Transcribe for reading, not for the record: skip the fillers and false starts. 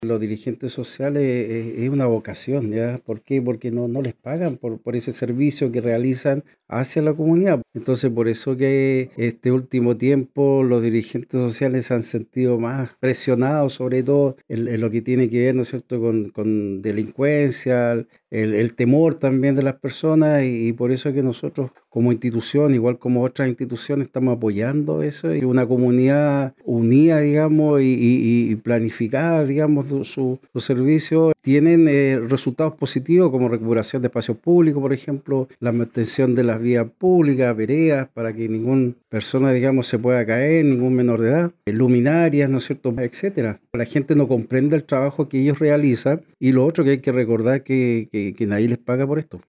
Los dirigentes sociales es una vocación, ¿ya? ¿Por qué? Porque no les pagan por ese servicio que realizan hacia la comunidad. Entonces, por eso que este último tiempo los dirigentes sociales se han sentido más presionados, sobre todo en lo que tiene que ver, ¿no es cierto?, con delincuencia, el temor también de las personas, y por eso es que nosotros como institución, igual como otras instituciones, estamos apoyando eso, y una comunidad unida, digamos, y planificada, digamos, su servicio, tienen resultados positivos como recuperación de espacios públicos, por ejemplo, la mantención de las vías públicas, veredas, para que ninguna persona, digamos, se pueda caer, ningún menor de edad, luminarias, ¿no es cierto?, etcétera. La gente no comprende el trabajo que ellos realizan, y lo otro que hay que recordar que nadie les paga por esto.